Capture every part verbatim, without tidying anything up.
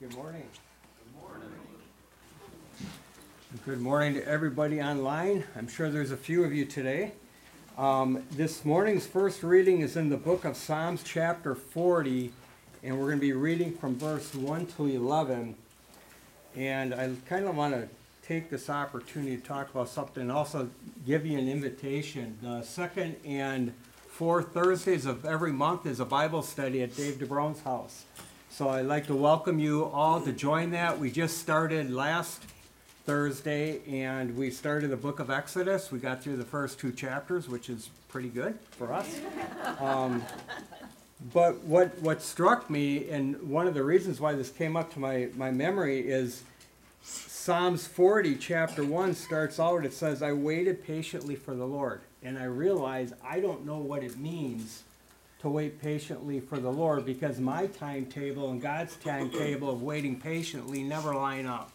Good morning. Good morning. Good morning to everybody online. I'm sure there's a few of you today. Um, this morning's first reading is in the book of Psalms chapter forty, and we're going to be reading from verse one to eleven. And I kind of want to take this opportunity to talk about something and also give you an invitation. The second and fourth Thursdays of every month is a Bible study at Dave DeBrown's house. So I'd like to welcome you all to join that. We just started last Thursday, and we started the book of Exodus. We got through the first two chapters, which is pretty good for us. Um, but what what struck me, and one of the reasons why this came up to my, my memory, is Psalms forty, chapter one, starts out, it says, I waited patiently for the Lord. And I realized I don't know what it means to wait patiently for the Lord, because my timetable and God's timetable of waiting patiently never line up.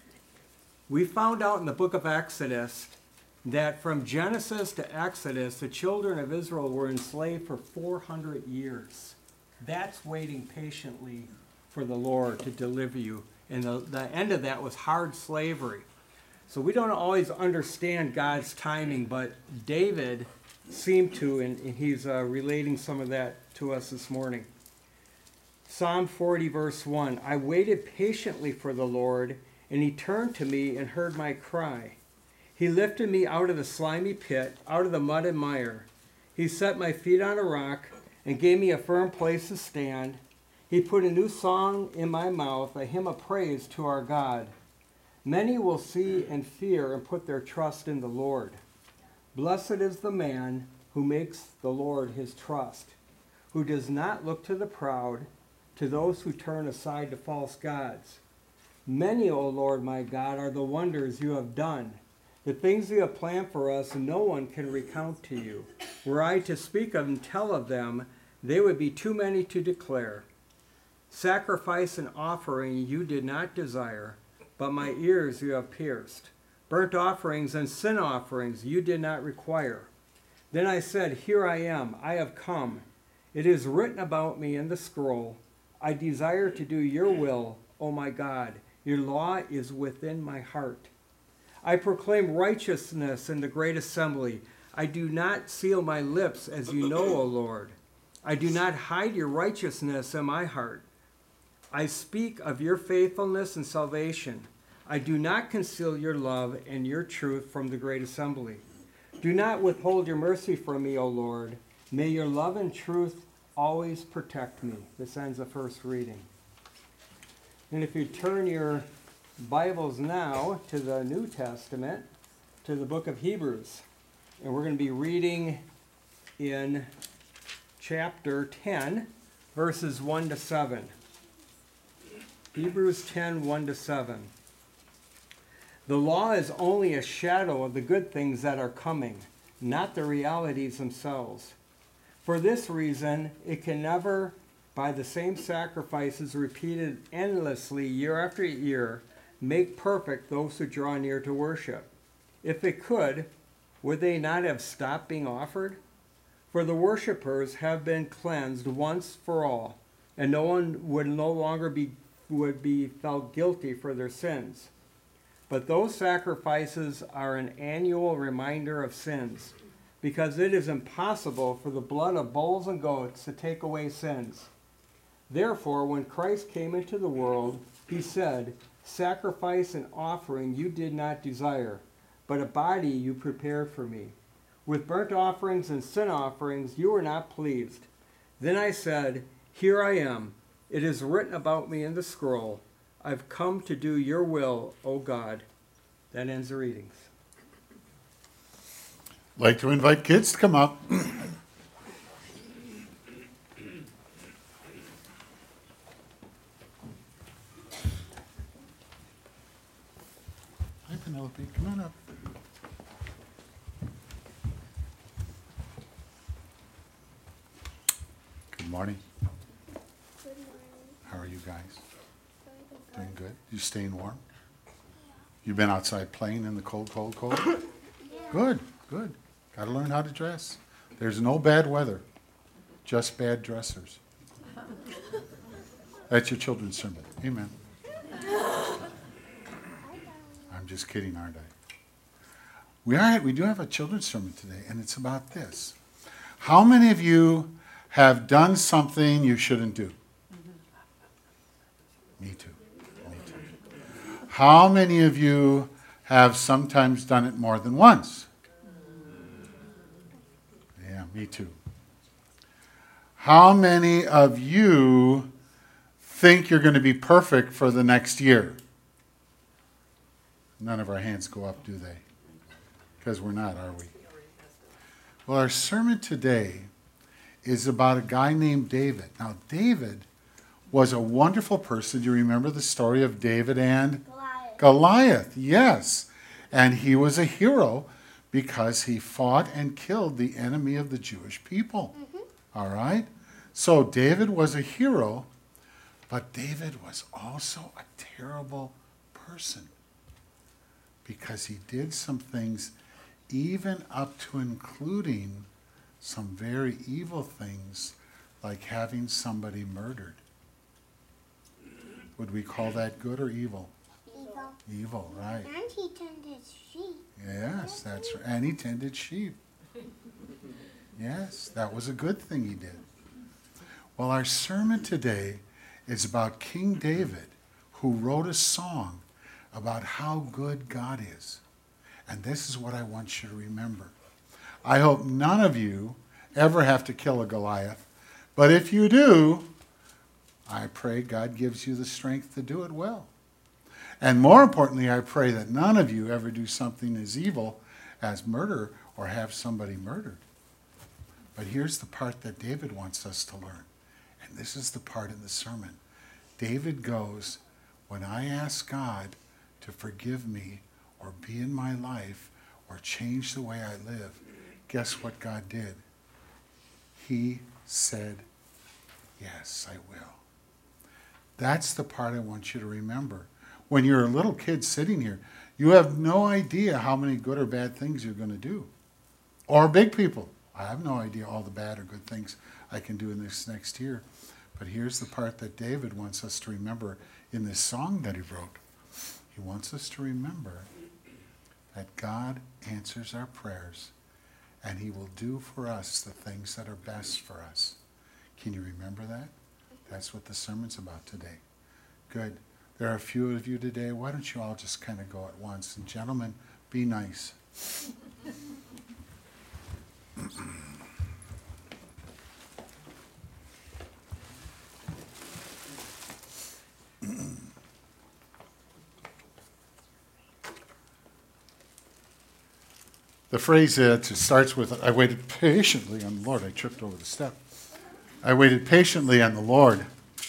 We found out in the book of Exodus that from Genesis to Exodus, the children of Israel were enslaved for four hundred years. That's waiting patiently for the Lord to deliver you. And the, the end of that was hard slavery. So we don't always understand God's timing, but David seemed to, and, and he's uh, relating some of that to us this morning. Psalm forty, verse one, I waited patiently for the Lord, and he turned to me and heard my cry. He lifted me out of the slimy pit, out of the mud and mire. He set my feet on a rock and gave me a firm place to stand. He put a new song in my mouth, a hymn of praise to our God. Many will see and fear and put their trust in the Lord. Blessed is the man who makes the Lord his trust, who does not look to the proud, to those who turn aside to false gods. Many, O Lord my God, are the wonders you have done. The things you have planned for us, no one can recount to you. Were I to speak of and tell of them, they would be too many to declare. Sacrifice and offering you did not desire, but my ears you have pierced. Burnt offerings and sin offerings you did not require. Then I said, Here I am, I have come. It is written about me in the scroll. I desire to do your will, O my God. Your law is within my heart. I proclaim righteousness in the great assembly. I do not seal my lips, as you know, O Lord. I do not hide your righteousness in my heart. I speak of your faithfulness and salvation. I do not conceal your love and your truth from the great assembly. Do not withhold your mercy from me, O Lord. May your love and truth always protect me. This ends the first reading. And if you turn your Bibles now to the New Testament, to the book of Hebrews, and we're going to be reading in chapter ten, verses one to seven. Hebrews ten, one to seven. The law is only a shadow of the good things that are coming, not the realities themselves. For this reason, it can never, by the same sacrifices repeated endlessly year after year, make perfect those who draw near to worship. If it could, would they not have stopped being offered? For the worshippers have been cleansed once for all, and no one would no longer be would be felt guilty for their sins. But those sacrifices are an annual reminder of sins, because it is impossible for the blood of bulls and goats to take away sins. Therefore, when Christ came into the world, he said, Sacrifice and offering you did not desire, but a body you prepared for me. With burnt offerings and sin offerings you were not pleased. Then I said, Here I am. It is written about me in the scroll. I've come to do your will, O God. That ends the readings. I'd like to invite kids to come up. Hi, Penelope. Come on up. Good morning. Good morning. How are you guys? Good. Doing good? You staying warm? You been outside playing in the cold, cold, cold? Yeah. Good, good. Got to learn how to dress. There's no bad weather, just bad dressers. That's your children's sermon. Amen. I'm just kidding, aren't I? We are. We do have a children's sermon today, and it's about this. How many of you have done something you shouldn't do? Me too. Me too. How many of you have sometimes done it more than once? Yeah, me too. How many of you think you're going to be perfect for the next year? None of our hands go up, do they? Because we're not, are we? Well, our sermon today is about a guy named David. Now, David was a wonderful person. Do you remember the story of David and Goliath? Goliath? Yes. And he was a hero because he fought and killed the enemy of the Jewish people. Mm-hmm. All right? So David was a hero, but David was also a terrible person because he did some things even up to including some very evil things like having somebody murdered. Would we call that good or evil? Evil. Evil, right. And he tended sheep. Yes, that's right. And he tended sheep. Yes, that was a good thing he did. Well, our sermon today is about King David, who wrote a song about how good God is. And this is what I want you to remember. I hope none of you ever have to kill a Goliath. But if you do, I pray God gives you the strength to do it well. And more importantly, I pray that none of you ever do something as evil as murder or have somebody murdered. But here's the part that David wants us to learn. And this is the part in the sermon. David goes, when I ask God to forgive me or be in my life or change the way I live, guess what God did? He said, yes, I will. That's the part I want you to remember. When you're a little kid sitting here, you have no idea how many good or bad things you're going to do. Or big people. I have no idea all the bad or good things I can do in this next year. But here's the part that David wants us to remember in this song that he wrote. He wants us to remember that God answers our prayers and he will do for us the things that are best for us. Can you remember that? That's what the sermon's about today. Good. There are a few of you today. Why don't you all just kind of go at once? And gentlemen, be nice. The phrase uh, it starts with, I waited patiently on the Lord. I tripped over the step. I waited patiently on the Lord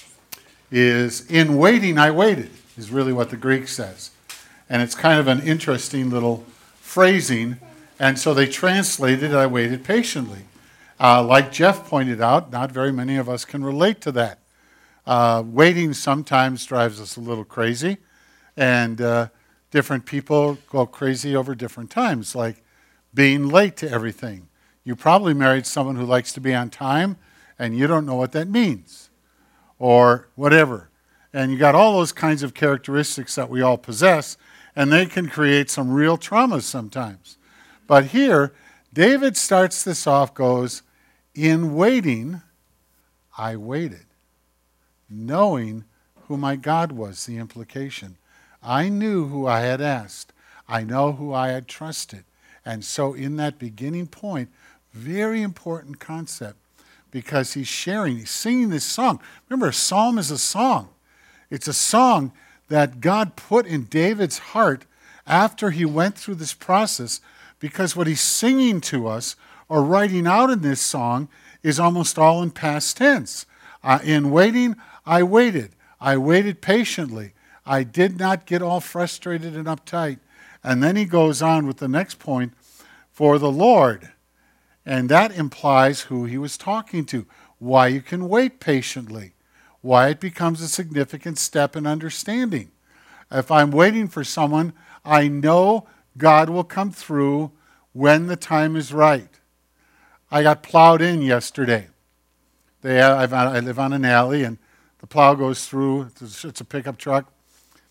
is, in waiting I waited, is really what the Greek says. And it's kind of an interesting little phrasing. And so they translated, I waited patiently. Uh, like Jeff pointed out, not very many of us can relate to that. Uh, waiting sometimes drives us a little crazy. And uh, different people go crazy over different times, like being late to everything. You probably married someone who likes to be on time, and you don't know what that means, or whatever. And you got all those kinds of characteristics that we all possess, and they can create some real traumas sometimes. But here, David starts this off, goes, in waiting, I waited, knowing who my God was, the implication. I knew who I had asked. I know who I had trusted. And so in that beginning point, very important concept, because he's sharing, he's singing this song. Remember, a psalm is a song. It's a song that God put in David's heart after he went through this process, because what he's singing to us or writing out in this song is almost all in past tense. Uh, in waiting, I waited. I waited patiently. I did not get all frustrated and uptight. And then he goes on with the next point, for the Lord. And that implies who he was talking to, why you can wait patiently, why it becomes a significant step in understanding. If I'm waiting for someone, I know God will come through when the time is right. I got plowed in yesterday. They, I've, I live on an alley, and the plow goes through. It's a pickup truck.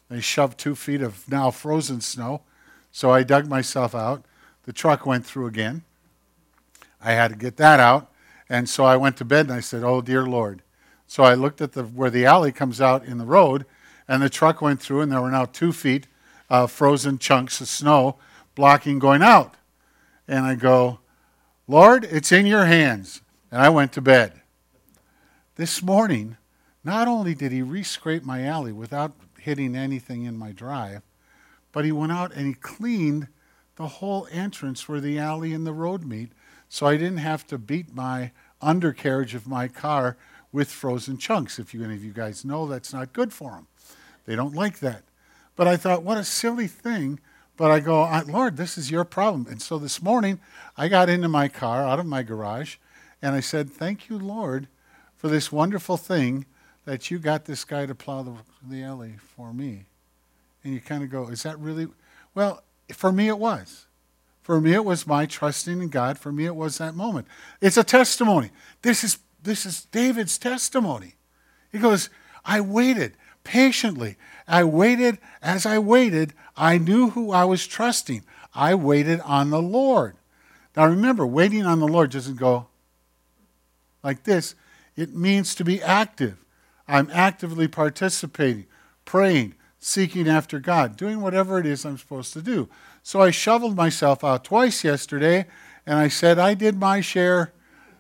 They shoved two feet of now frozen snow. So I dug myself out. The truck went through again. I had to get that out. And so I went to bed and I said, oh, dear Lord. So I looked at the where the alley comes out in the road, and the truck went through, and there were now two feet of frozen chunks of snow blocking going out. And I go, Lord, it's in your hands. And I went to bed. This morning, not only did he re-scrape my alley without hitting anything in my drive, but he went out and he cleaned the whole entrance where the alley and the road meet, so I didn't have to beat my undercarriage of my car with frozen chunks. If you, any of you guys know, that's not good for them. They don't like that. But I thought, what a silly thing. But I go, Lord, this is your problem. And so this morning, I got into my car, out of my garage, and I said, thank you, Lord, for this wonderful thing that you got this guy to plow the, the alley for me. And you kind of go, is that really? Well, for me it was. For me it was my trusting in God. For me it was that moment. It's a testimony. This is this is David's testimony. He goes, I waited patiently. I waited. As I waited, I knew who I was trusting. I waited on the Lord. Now remember, waiting on the Lord doesn't go like this. It means to be active. I'm actively participating, praying, seeking after God, doing whatever it is I'm supposed to do. So I shoveled myself out twice yesterday, and I said, I did my share.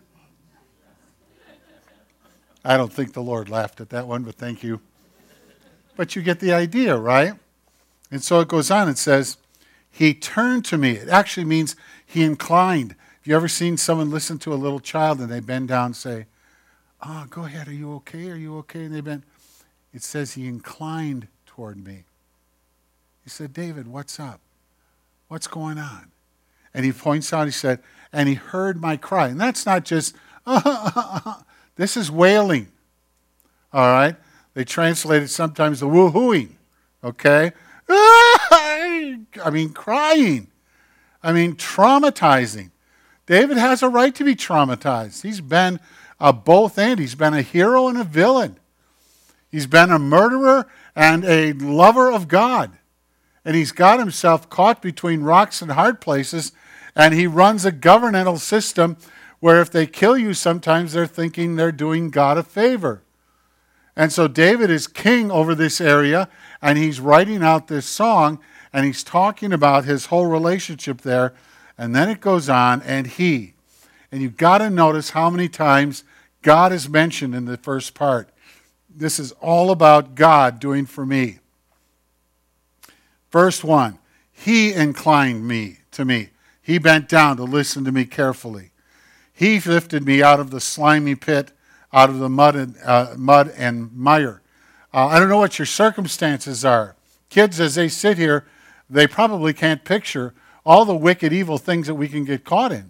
I don't think the Lord laughed at that one, but thank you. But you get the idea, right? And so it goes on, it says, he turned to me. It actually means he inclined. Have you ever seen someone listen to a little child and they bend down and say, oh, go ahead, are you okay? Are you okay? And they bend. It says he inclined toward me. He said, David, what's up? What's going on? And he points out, he said, and he heard my cry. And that's not just, this is wailing. All right? They translate it sometimes the woo-hooing. Okay? I mean, crying. I mean, traumatizing. David has a right to be traumatized. He's been a both and. He's been a hero and a villain. He's been a murderer and a lover of God. And he's got himself caught between rocks and hard places, and he runs a governmental system where if they kill you, sometimes they're thinking they're doing God a favor. And so David is king over this area, and he's writing out this song, and he's talking about his whole relationship there. And then it goes on, and he. And you've got to notice how many times God is mentioned in the first part. This is all about God doing for me. Verse one, he inclined me to me. He bent down to listen to me carefully. He lifted me out of the slimy pit, out of the mud and, uh, mud and mire. Uh, I don't know what your circumstances are. Kids, as they sit here, they probably can't picture all the wicked, evil things that we can get caught in.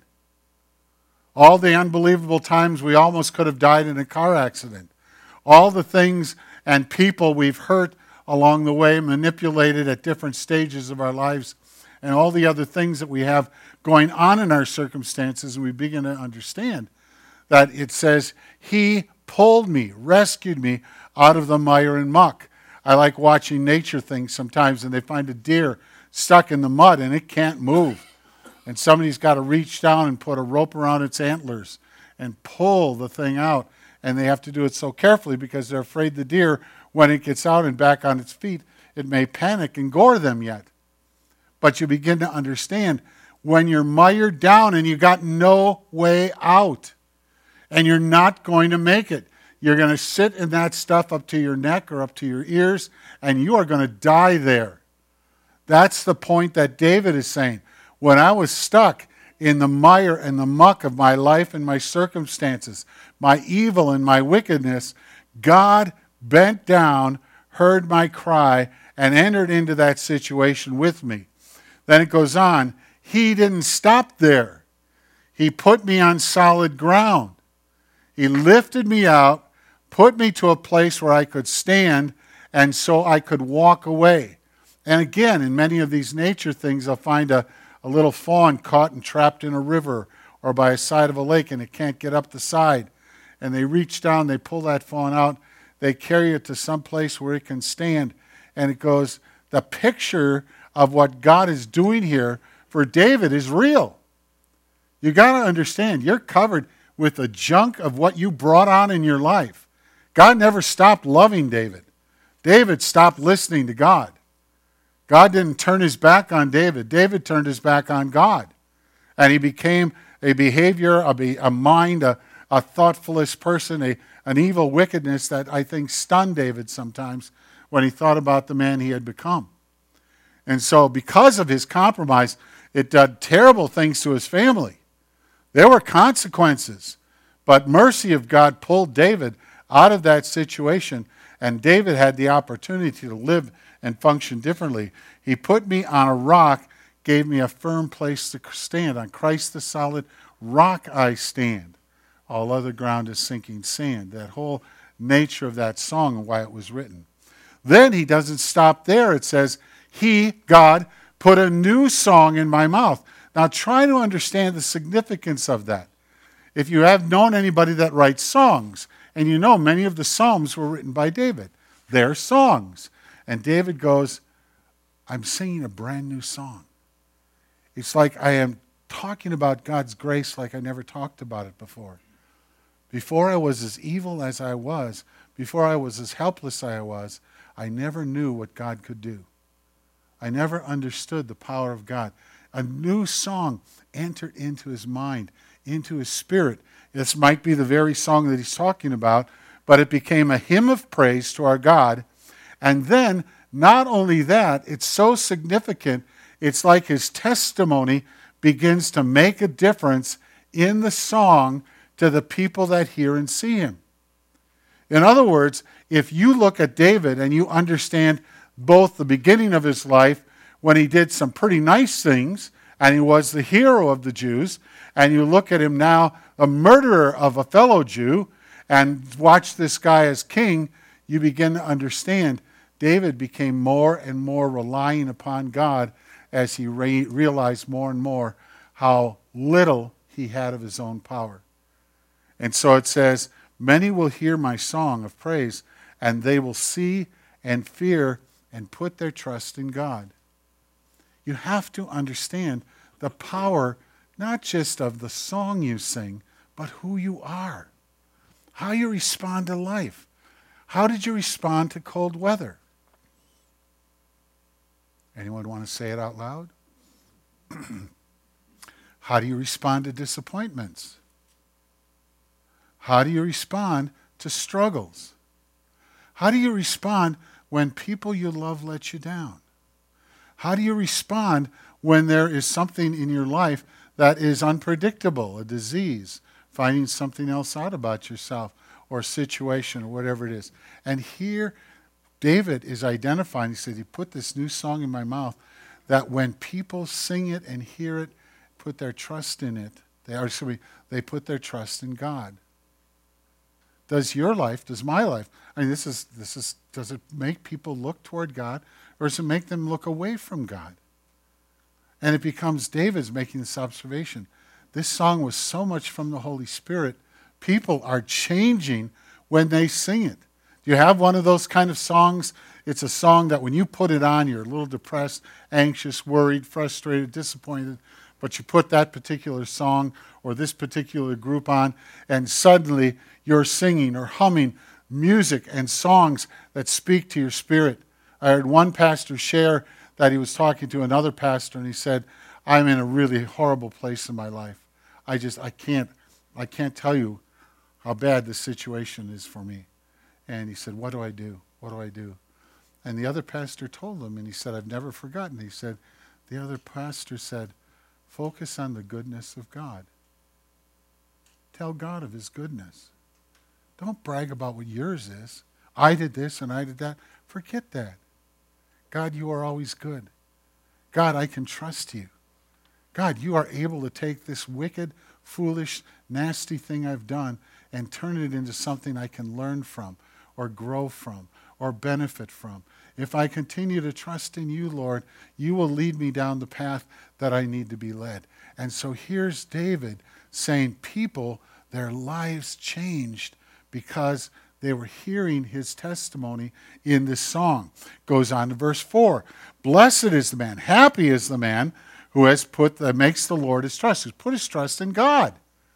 All the unbelievable times we almost could have died in a car accident. All the things and people we've hurt along the way, manipulated at different stages of our lives, and all the other things that we have going on in our circumstances, and we begin to understand that it says, he pulled me, rescued me out of the mire and muck. I like watching nature things sometimes, and they find a deer stuck in the mud, and it can't move. And somebody's got to reach down and put a rope around its antlers and pull the thing out. And they have to do it so carefully because they're afraid the deer, when it gets out and back on its feet, it may panic and gore them yet. But you begin to understand when you're mired down and you got no way out and you're not going to make it. You're going to sit in that stuff up to your neck or up to your ears, and you are going to die there. That's the point that David is saying. When I was stuck in the mire and the muck of my life and my circumstances, my evil and my wickedness, God bent down, heard my cry, and entered into that situation with me. Then it goes on, he didn't stop there. He put me on solid ground. He lifted me out, put me to a place where I could stand, and so I could walk away. And again, in many of these nature things, I'll find a, a little fawn caught and trapped in a river or by a side of a lake, and it can't get up the side. And they reach down, they pull that fawn out, they carry it to some place where it can stand. And it goes, the picture of what God is doing here for David is real. You got to understand, you're covered with the junk of what you brought on in your life. God never stopped loving David. David stopped listening to God. God didn't turn his back on David. David turned his back on God. And he became a behavior, a, be, a mind, a, a thoughtfulest person, a, an evil wickedness that I think stunned David sometimes when he thought about the man he had become. And so because of his compromise, it did terrible things to his family. There were consequences, but mercy of God pulled David out of that situation, and David had the opportunity to live and function differently. He put me on a rock, gave me a firm place to stand. On Christ the solid rock I stand. All other ground is sinking sand. That whole nature of that song and why it was written. Then he doesn't stop there. It says, he, God, put a new song in my mouth. Now try to understand the significance of that. If you have known anybody that writes songs, and you know many of the Psalms were written by David, they're songs. And David goes, I'm singing a brand new song. It's like I am talking about God's grace like I never talked about it before. Before I was as evil as I was, before I was as helpless as I was, I never knew what God could do. I never understood the power of God. A new song entered into his mind, into his spirit. This might be the very song that he's talking about, but it became a hymn of praise to our God. And then, not only that, it's so significant, it's like his testimony begins to make a difference in the song to the people that hear and see him. In other words, if you look at David and you understand both the beginning of his life when he did some pretty nice things and he was the hero of the Jews, and you look at him now, a murderer of a fellow Jew, and watch this guy as king, you begin to understand David became more and more relying upon God as he re- realized more and more how little he had of his own power. And so it says, many will hear my song of praise, and they will see and fear and put their trust in God. You have to understand the power, not just of the song you sing, but who you are, how you respond to life. How did you respond to cold weather? Anyone want to say it out loud? How do you respond to disappointments? How do you respond to struggles? How do you respond when people you love let you down? How do you respond when there is something in your life that is unpredictable, a disease, finding something else out about yourself or situation or whatever it is? And here David is identifying, he said, he put this new song in my mouth that when people sing it and hear it, put their trust in it, they, are, excuse me, they put their trust in God. Does your life, does my life, I mean, this is, this is, does it make people look toward God, or does it make them look away from God? And it becomes David's making this observation. This song was so much from the Holy Spirit, people are changing when they sing it. Do you have one of those kind of songs? It's a song that when you put it on, you're a little depressed, anxious, worried, frustrated, disappointed, but you put that particular song or this particular group on, and suddenly you're singing or humming music and songs that speak to your spirit. I heard one pastor share that he was talking to another pastor, and he said, I'm in a really horrible place in my life. I just, I can't, I can't tell you how bad this situation is for me. And he said, what do I do? What do I do? And the other pastor told him, and he said, I've never forgotten. He said, the other pastor said, focus on the goodness of God. Tell God of his goodness. Don't brag about what yours is. I did this and I did that. Forget that. God, you are always good. God, I can trust you. God, you are able to take this wicked, foolish, nasty thing I've done and turn it into something I can learn from or grow from or benefit from. If I continue to trust in you, Lord, you will lead me down the path that I need to be led. And so here's David saying people, their lives changed because They were hearing his testimony in this song. Goes on to verse four. Blessed is the man, happy is the man who has put that makes the Lord his trust, who's put his trust in God.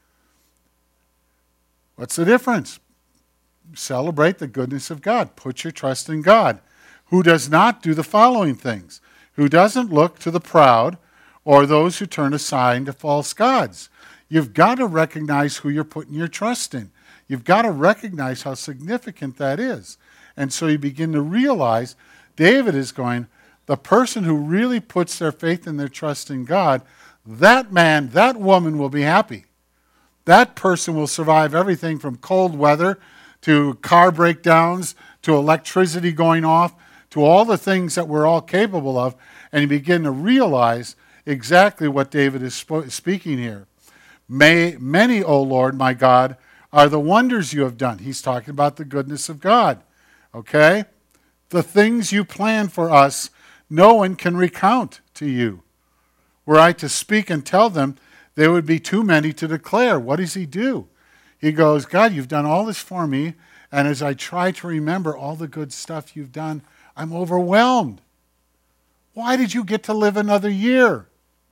What's the difference? Celebrate the goodness of God. Put your trust in God. Who does not do the following things? Who doesn't look to the proud or those who turn aside to false gods. You've got to recognize who you're putting your trust in. You've got to recognize how significant that is. And so you begin to realize David is going, the person who really puts their faith and their trust in God, that man, that woman will be happy. That person will survive everything from cold weather to car breakdowns to electricity going off to all the things that we're all capable of. And you begin to realize exactly what David is sp- speaking here. May many, O Lord, my God, are the wonders you have done. He's talking about the goodness of God. Okay? The things you plan for us, no one can recount to you. Were I to speak and tell them, there would be too many to declare. What does he do? He goes, God, you've done all this for me, and as I try to remember all the good stuff you've done, I'm overwhelmed. Why did you get to live another year?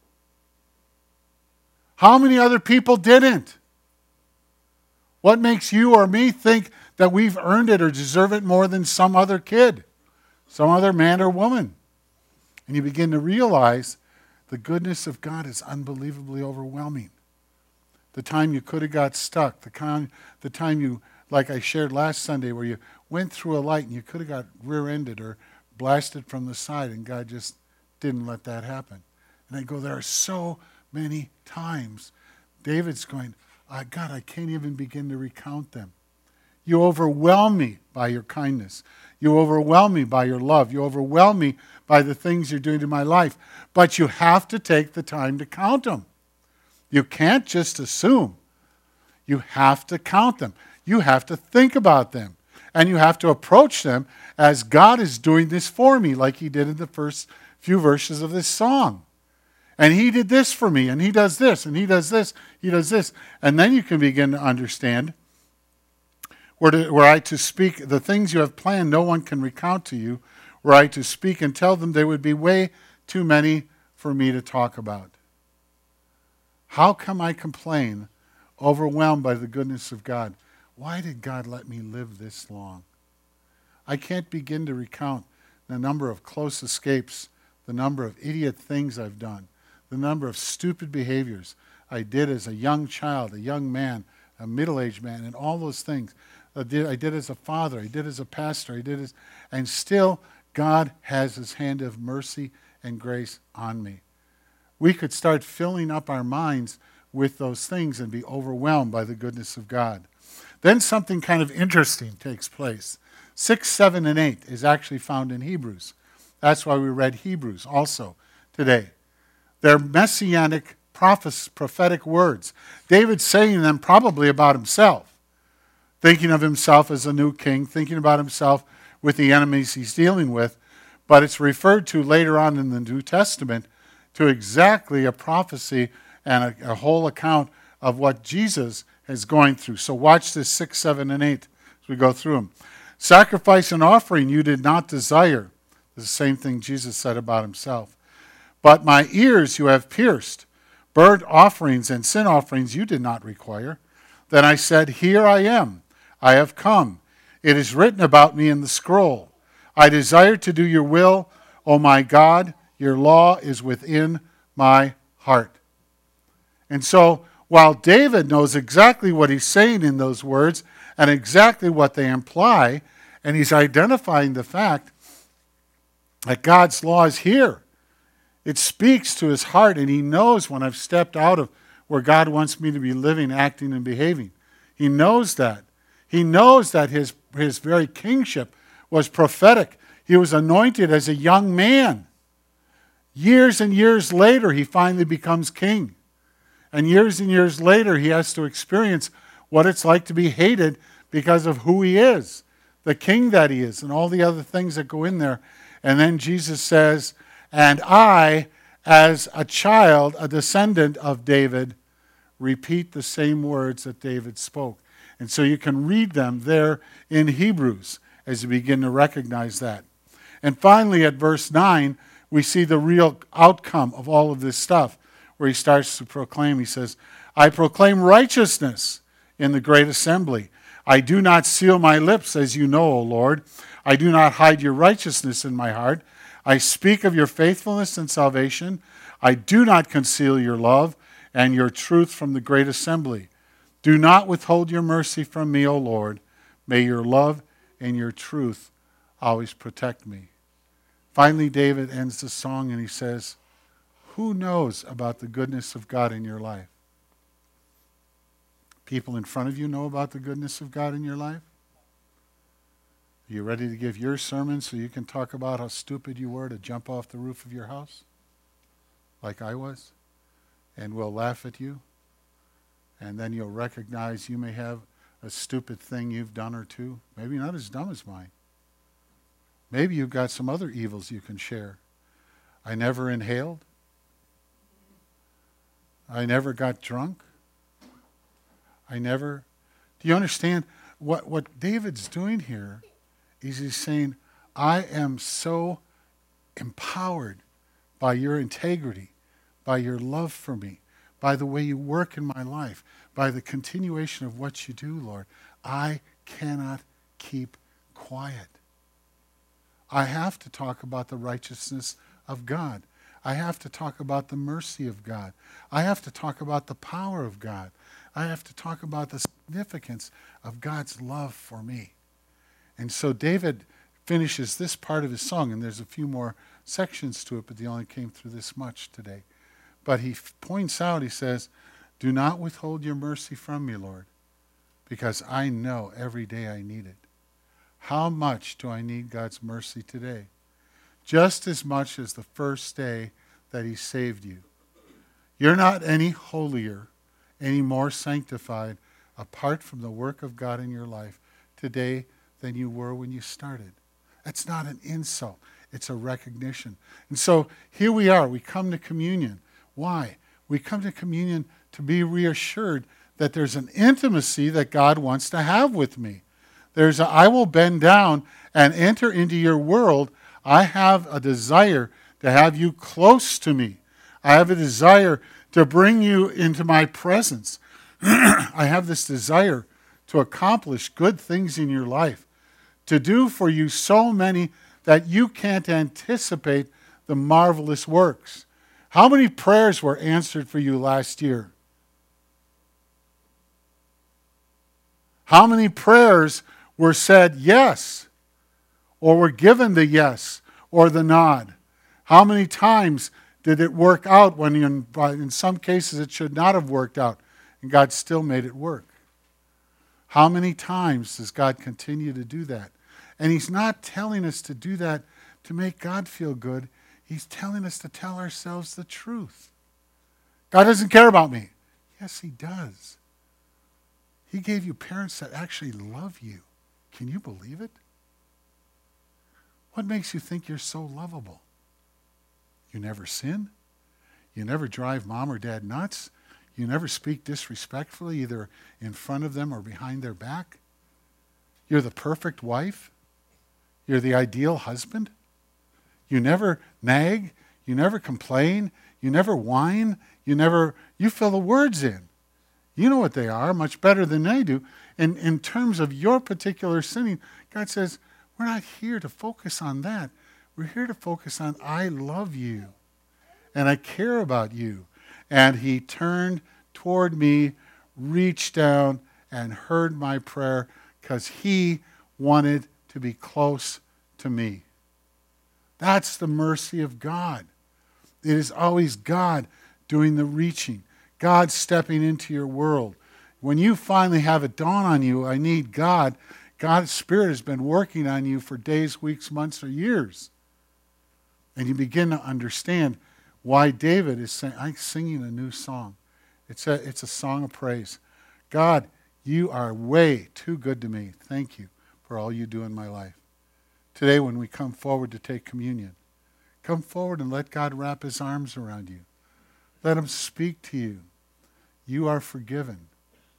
How many other people didn't? What makes you or me think that we've earned it or deserve it more than some other kid, some other man or woman? And you begin to realize the goodness of God is unbelievably overwhelming. The time you could have got stuck, the, con- the time you, like I shared last Sunday, where you went through a light and you could have got rear-ended or blasted from the side, and God just didn't let that happen. And I go, there are so many times David's going, oh, God, I can't even begin to recount them. You overwhelm me by your kindness. You overwhelm me by your love. You overwhelm me by the things you're doing in my life. But you have to take the time to count them. You can't just assume. You have to count them. You have to think about them. And you have to approach them as God is doing this for me, like he did in the first few verses of this song. And he did this for me, and he does this, and he does this, he does this. And then you can begin to understand, were, to, were I to speak the things you have planned, no one can recount to you. Were I to speak and tell them, there would be way too many for me to talk about. How come I complain, overwhelmed by the goodness of God? Why did God let me live this long? I can't begin to recount the number of close escapes, the number of idiot things I've done, the number of stupid behaviors I did as a young child, a young man, a middle-aged man, and all those things. I did, I did as a father, I did as a pastor, I did as, and still God has his hand of mercy and grace on me. We could start filling up our minds with those things and be overwhelmed by the goodness of God. Then something kind of interesting takes place. Six, seven, and eight is actually found in Hebrews. That's why we read Hebrews also today. They're messianic prophes- prophetic words. David's saying them probably about himself, thinking of himself as a new king, thinking about himself with the enemies he's dealing with. But it's referred to later on in the New Testament to exactly a prophecy and a, a whole account of what Jesus is going through. So watch this six, seven, and eight as we go through them. Sacrifice and offering you did not desire. This is the same thing Jesus said about himself. But my ears you have pierced. Burnt offerings and sin offerings you did not require. Then I said, here I am. I have come. It is written about me in the scroll. I desire to do your will, O my God. Your law is within my heart. And so, while David knows exactly what he's saying in those words and exactly what they imply, and he's identifying the fact that God's law is here. It speaks to his heart, and he knows when I've stepped out of where God wants me to be living, acting, and behaving. He knows that. He knows that his, his very kingship was prophetic. He was anointed as a young man. Years and years later, he finally becomes king. And years and years later, he has to experience what it's like to be hated because of who he is, the king that he is, and all the other things that go in there. And then Jesus says, and I, as a child, a descendant of David, repeat the same words that David spoke. And so you can read them there in Hebrews as you begin to recognize that. And finally, at verse nine, we see the real outcome of all of this stuff, where he starts to proclaim. He says, I proclaim righteousness in the great assembly. I do not seal my lips, as you know, O Lord. I do not hide your righteousness in my heart. I speak of your faithfulness and salvation. I do not conceal your love and your truth from the great assembly. Do not withhold your mercy from me, O Lord. May your love and your truth always protect me. Finally, David ends the song and he says, who knows about the goodness of God in your life? People in front of you know about the goodness of God in your life? Are you ready to give your sermon so you can talk about how stupid you were to jump off the roof of your house? Like I was? And we'll laugh at you? And then you'll recognize you may have a stupid thing you've done or two. Maybe not as dumb as mine. Maybe you've got some other evils you can share. I never inhaled. I never got drunk. I never... Do you understand? What, what David's doing here is he's saying, I am so empowered by your integrity, by your love for me, by the way you work in my life, by the continuation of what you do, Lord. I cannot keep quiet. I have to talk about the righteousness of God. I have to talk about the mercy of God. I have to talk about the power of God. I have to talk about the significance of God's love for me. And so David finishes this part of his song, and there's a few more sections to it, but they only came through this much today. But he f- points out, he says, do not withhold your mercy from me, Lord, because I know every day I need it. How much do I need God's mercy today? Just as much as the first day that he saved you. You're not any holier, any more sanctified, apart from the work of God in your life today than you were when you started. That's not an insult. It's a recognition. And so here we are. We come to communion. Why? We come to communion to be reassured that there's an intimacy that God wants to have with me. There's a, I will bend down and enter into your world. I have a desire to have you close to me. I have a desire to bring you into my presence. I have this desire to accomplish good things in your life, to do for you so many that you can't anticipate the marvelous works. How many prayers were answered for you last year? How many prayers were said yes, or were given the yes or the nod? How many times did it work out when in, in some cases it should not have worked out, and God still made it work? How many times does God continue to do that? And he's not telling us to do that to make God feel good. He's telling us to tell ourselves the truth. God doesn't care about me. Yes, he does. He gave you parents that actually love you. Can you believe it? What makes you think you're so lovable? You never sin. You never drive mom or dad nuts. You never speak disrespectfully, either in front of them or behind their back. You're the perfect wife. You're the ideal husband. You never nag. You never complain. You never whine. You never, you fill the words in. You know what they are much better than they do. And in terms of your particular sinning, God says, we're not here to focus on that. We're here to focus on, I love you. And I care about you. And he turned toward me, reached down, and heard my prayer because he wanted to be close to me. That's the mercy of God. It is always God doing the reaching. God stepping into your world. When you finally have it dawn on you, I need God, God's Spirit has been working on you for days, weeks, months, or years. And you begin to understand why David is saying, I'm singing a new song. It's a, it's a song of praise. God, you are way too good to me. Thank you for all you do in my life. Today when we come forward to take communion, come forward and let God wrap his arms around you. Let him speak to you. You are forgiven.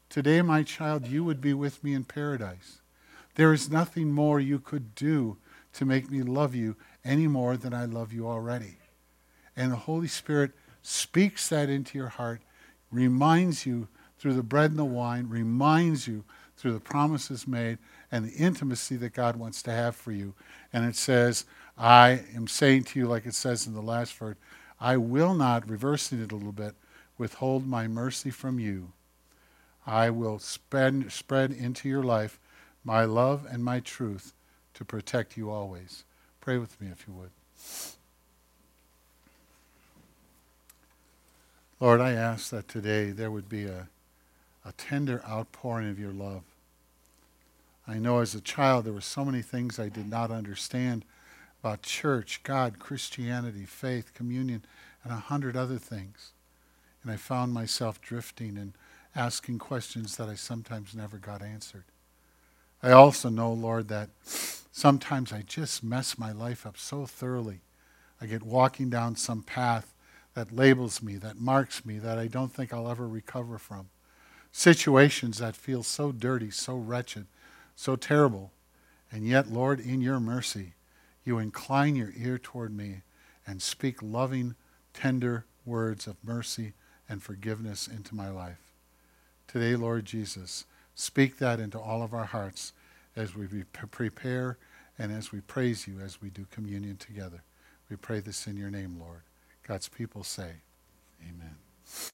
Today, my child, you would be with me in paradise. There is nothing more you could do to make me love you any more than I love you already. And the Holy Spirit speaks that into your heart, reminds you through the bread and the wine, reminds you through the promises made and the intimacy that God wants to have for you. And it says, I am saying to you, like it says in the last verse, I will not, reversing it a little bit, withhold my mercy from you. I will spread, spread into your life my love and my truth to protect you always. Pray with me if you would. Lord, I ask that today there would be a, a tender outpouring of your love. I know as a child there were so many things I did not understand about church, God, Christianity, faith, communion, and a hundred other things. And I found myself drifting and asking questions that I sometimes never got answered. I also know, Lord, that sometimes I just mess my life up so thoroughly. I get walking down some path that labels me, that marks me, that I don't think I'll ever recover from. Situations that feel so dirty, so wretched, so terrible. And yet, Lord, in your mercy, you incline your ear toward me and speak loving, tender words of mercy and forgiveness into my life. Today, Lord Jesus, speak that into all of our hearts as we prepare and as we praise you as we do communion together. We pray this in your name, Lord. God's people say, amen.